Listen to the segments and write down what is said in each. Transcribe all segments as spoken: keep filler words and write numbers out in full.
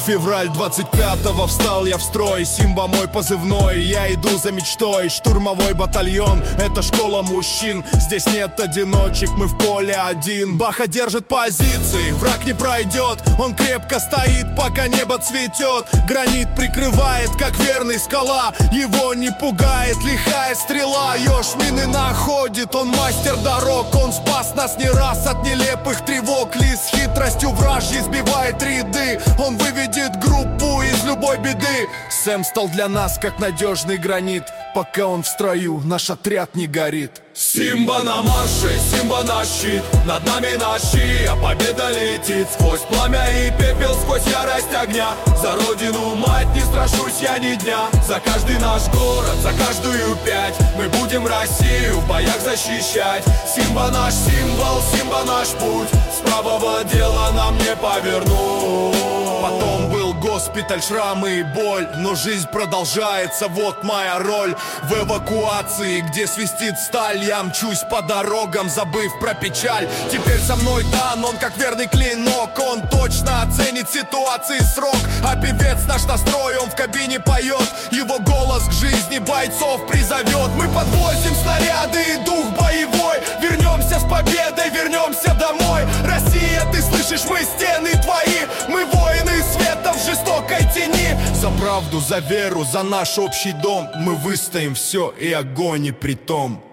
Февраль двадцать пятого, встал я в строй. Симба мой позывной, я иду за мечтой. Штурмовой батальон, это школа мужчин. Здесь нет одиночек, мы в поле один. Баха держит позиции, враг не пройдет. Он крепко стоит, пока небо цветет. Гранит прикрывает, как верный скала. Его не пугает лихая стрела. Ёж мины находит, он мастер дорог. Он спас нас не раз от нелепых тревог. Ли с хитростью вражьей сбивает ряды. Он выведет группу из любой беды. Сэм стал для нас как надежный гранит. Пока он в строю, наш отряд не горит. Симба на марше, Симба на щит. Над нами ночи, а победа летит. Сквозь пламя и пепел, сквозь ярость огня. За родину, мать, не страшусь я ни дня. За каждый наш город, за каждую пять. Мы будем Россию в боях защищать. Симба наш символ, Симба наш путь. С правого дела нам не повернуть. Потом был госпиталь, шрамы и боль. Но жизнь продолжается, вот моя роль. В эвакуации, где свистит сталь, я мчусь по дорогам, забыв про печаль. Теперь со мной Дан, он как верный клинок. Он точно оценит ситуации срок. А певец наш настрой, он в кабине поет. Его голос к жизни бойцов призовет. Мы подвозим снаряды и дух боевой. Вернемся с победой, вернемся домой. Россия, ты слышишь, мы стены твои. Мы воины света в жестокой тени. За правду, за веру, за наш общий дом. Мы выстоим все, и огонь и притом.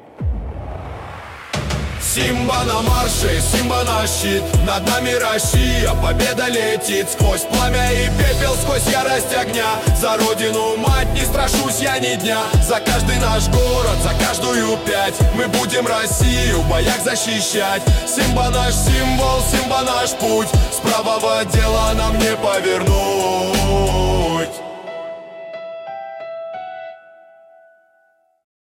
Симба на марше, Симба на щит. Над нами Россия, победа летит. Сквозь пламя и пепел, сквозь ярость огня. За родину, мать, не страшусь я ни дня. За каждый наш город, за каждую пять. Мы будем Россию в боях защищать. Симба наш символ, Симба наш путь. С правого дела нам не повернуть.